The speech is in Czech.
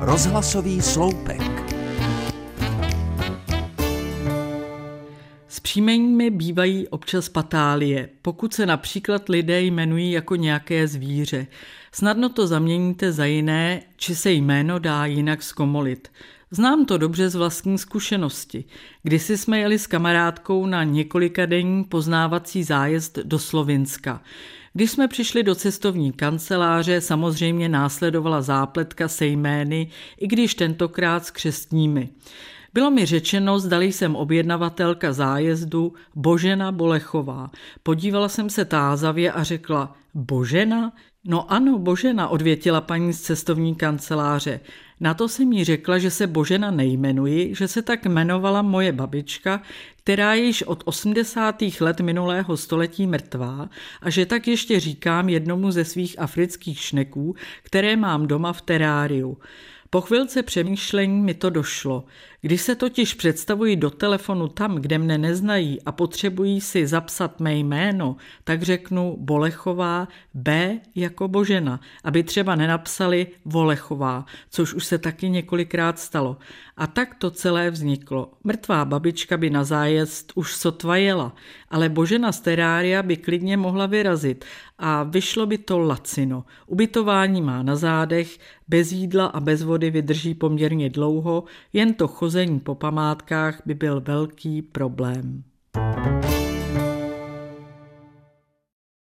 Rozhlasový sloupek. S příjmeními bývají občas patálie, pokud se například lidé jmenují jako nějaké zvíře. Snadno to zaměníte za jiné, či se jméno dá jinak zkomolit. Znám to dobře z vlastní zkušenosti. Kdysi jsme jeli s kamarádkou na několikadenní poznávací zájezd do Slovinska. Když jsme přišli do cestovní kanceláře, samozřejmě následovala zápletka se jmény, i když tentokrát s křestními. Bylo mi řečeno, zdali jsem objednavatelka zájezdu Božena Bolechová. Podívala jsem se tázavě a řekla: Božena? No ano, Božena, odvětila paní z cestovní kanceláře. Na to jsem jí řekla, že se Božena nejmenuji, že se tak jmenovala moje babička, která je již od 80. let minulého století mrtvá, a že tak ještě říkám jednomu ze svých afrických šneků, které mám doma v teráriu. Po chvilce přemýšlení mi to došlo. Když se totiž představuji do telefonu tam, kde mne neznají a potřebují si zapsat mé jméno, tak řeknu Bolechová, B jako Božena, aby třeba nenapsali Volechová, což už se taky několikrát stalo. A tak to celé vzniklo. Mrtvá babička by na zájezd už sotva jela, ale Božena z terária by klidně mohla vyrazit a vyšlo by to lacino. Ubytování má na zádech, bez jídla a bez vody vydrží poměrně dlouho, jen to chození po památkách by byl velký problém.